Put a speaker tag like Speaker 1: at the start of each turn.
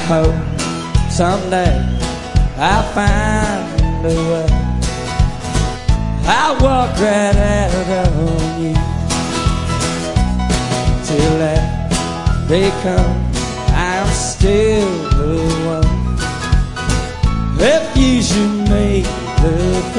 Speaker 1: hope someday I'll find a way. I'll walk right out on you. Till that day comes, I'm still the one. If you should make the